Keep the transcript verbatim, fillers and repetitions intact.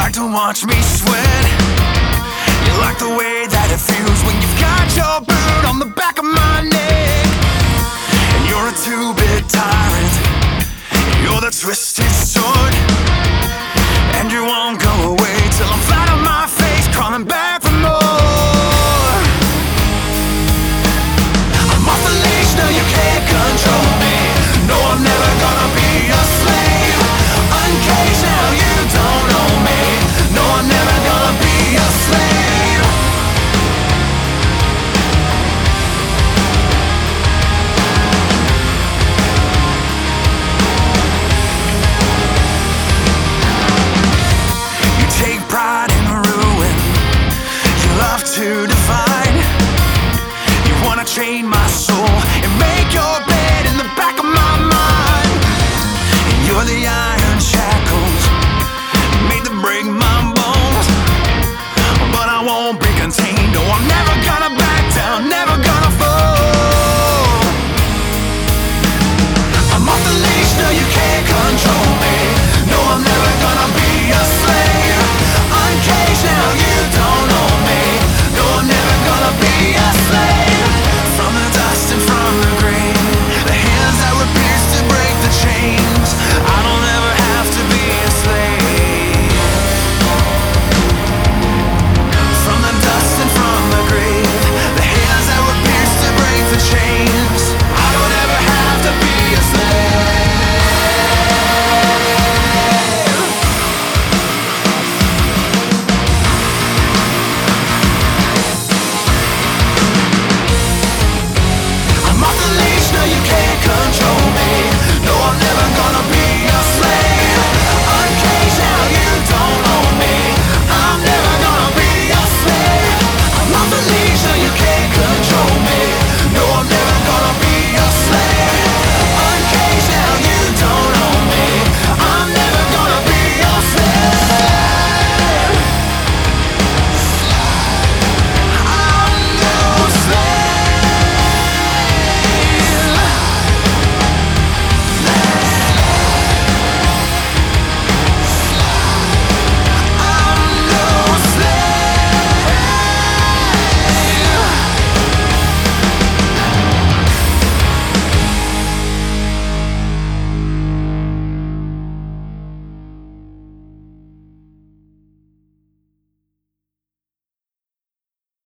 like to watch me sweat. You like the way that it feels when you've got your boot on the back of my neck. And you're a two-bit tyrant, you're the twisted sword, and you want